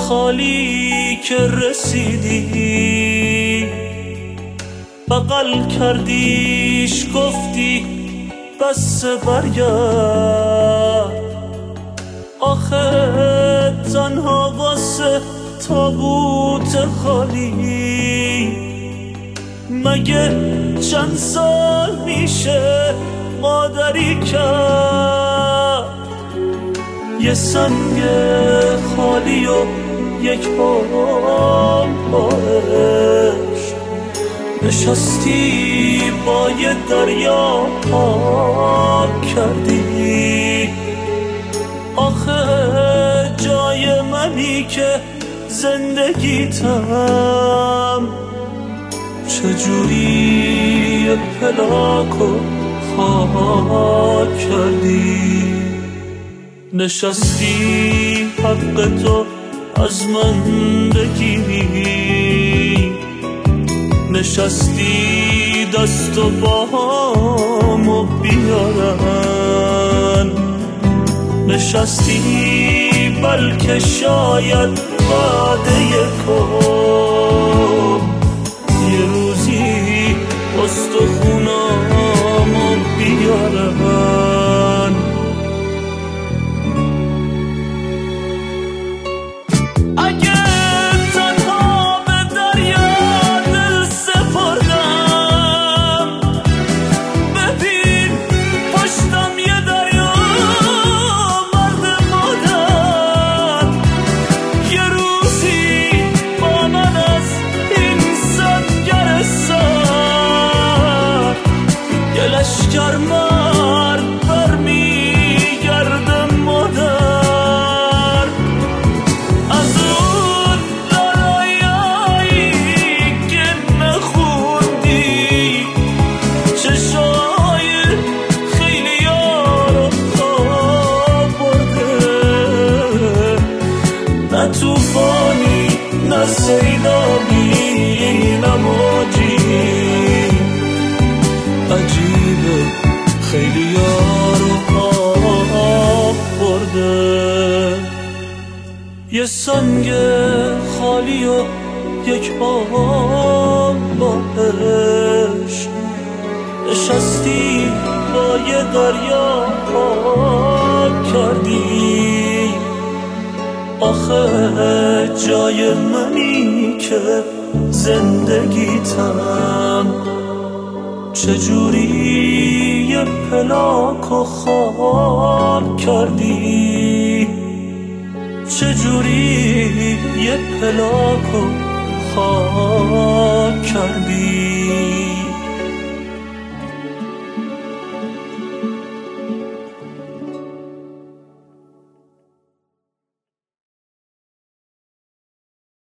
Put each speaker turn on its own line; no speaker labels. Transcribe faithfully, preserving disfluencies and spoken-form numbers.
خالی که رسیدی بغل کردیش گفتی بس برگرد، آخه تنها واسه تابوت خالی مگه چند سال میشه مادری کرد. یه سنگ خالی و یک بار باش نشستی با یه دریا پاک کردی، آخه جای منی که زندگیتم چجوری پلاک و خاک کردی. نشستی حق تو از من بگیری، نشستی دست و پاهامو بیارن، نشستی بلکه شاید وعده کن یه روزی استخونامو بیارن. لشکر مرد برمیگرده مادر از اون لالایایی که نخوندی، چشای خیلی یارو خواب برده، نه توفانی نه سیلابی نه موجی، عجیبه خیلی یارو آب برده. یه سنگ خالی و یک آب باش نشستی با یه دریا پاک کردی، آخه جای منی که زندگیتم چجوری یه پلاک و خاک کردی، چجوری یه پلاک و خاک کردی.